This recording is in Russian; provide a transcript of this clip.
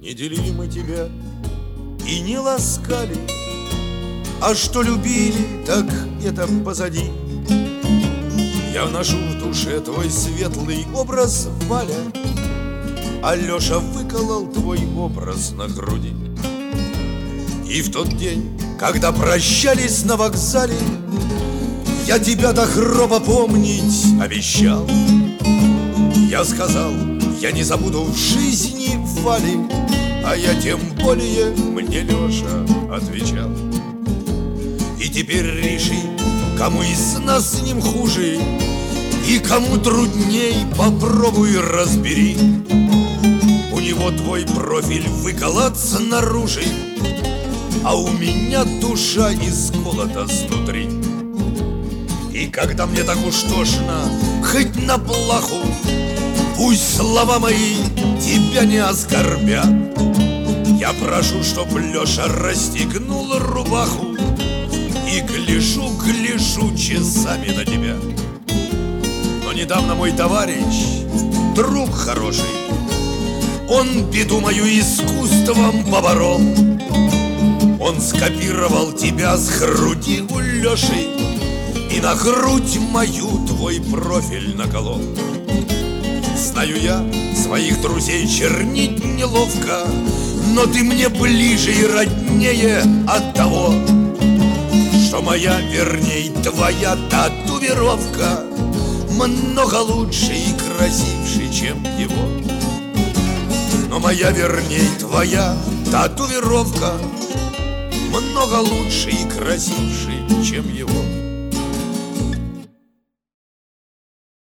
Не делили мы тебя и не ласкали, а что любили, так это позади. Я вношу в душе твой светлый образ, Валя, а Леша выколол твой образ на груди. И в тот день, когда прощались на вокзале, я тебя до гроба помнить обещал. Я сказал, я не забуду в жизни Вали, а я тем более, мне Леша отвечал. И теперь реши, кому из нас с ним хуже, и кому трудней, попробуй разбери. У него твой профиль выколот снаружи, а у меня душа исколота снутри. И когда мне так уж тошно, хоть на плаху, пусть слова мои тебя не оскорбят. Я прошу, чтоб Леша расстегнул рубаху, и гляжу часами на тебя. Но недавно мой товарищ, друг хороший, он беду мою искусством поборол. Он скопировал тебя с груди у Леши и на грудь мою твой профиль наколол. Знаю я, своих друзей чернить неловко, но ты мне ближе и роднее от того, что моя, верней, твоя татуировка много лучше и красивше, чем его. Но моя, верней, твоя татуировка много лучше и красивше, чем его.